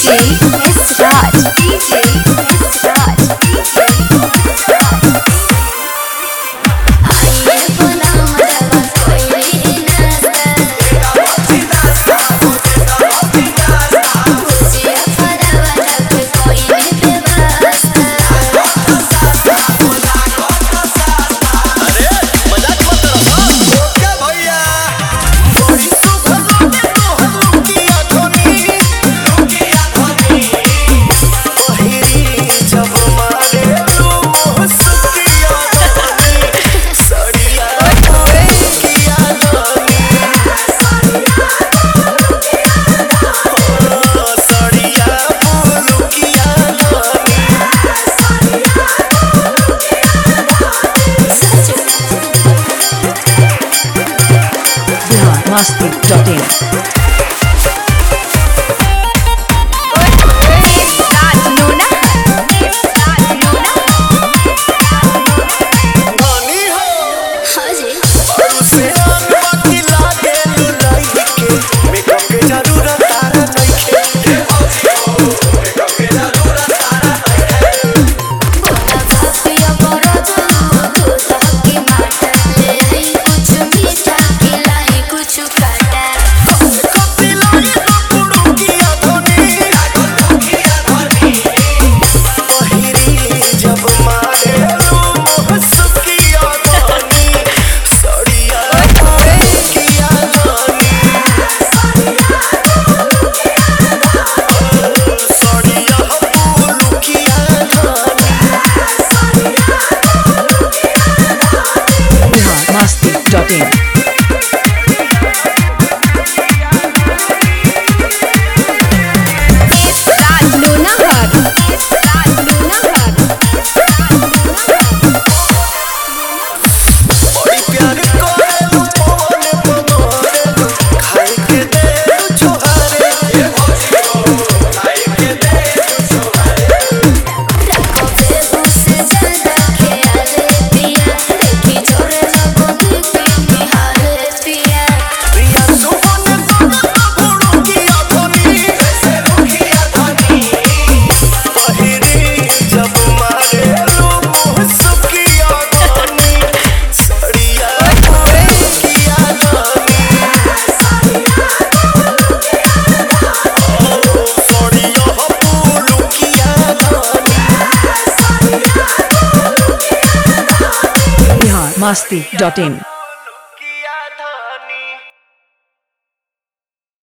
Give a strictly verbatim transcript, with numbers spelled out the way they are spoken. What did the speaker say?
S Raj, D J S Raj, D J S Raj. आइए बोला मरवा कोई नाता, मुझे फरवा जब कोई बेवास्ता। अरे मजाक मत करो हो क्या भैया बड़ी सुखद लगे तो हम किया धोनी किया धोनी पहिरी जब मारे लो सुकिया धोनी सड़िया किया धोनी सड़िया बोलू किया धोनी masti dot in. नानी हो हाँ जी। और उसे बाकी लागे लुलाई के मेकअप के जरूरत तारा नइखे मेकअप के जरूरत तारा पिया बड़ा जानो तो सबकी माता ले आई कुछ मीठा खिलाई कुछ खट्टा। कति लागे कुड़ू किया धोनी किया धोनी पहिरी जब मारे लो सुकिया धोनी सड़िया किया धोनी सड़िया बोलू किया धोनी masti dot in. बड़ी प्यार करेलू पवन पवन खाए के दे छोहारे खाए के दे छोहारे बेबू से ज्यादा ख्याल पिया देखी जोरे लगो दीपी निहाल पिया। प्रिया सुमन गुरु किया धोनी से रुखिया धोनी पहिरी जब मारे लो सुकिया धोनी सड़िया किया धोनी सड़िया बोलू किया धोनी masti dot in.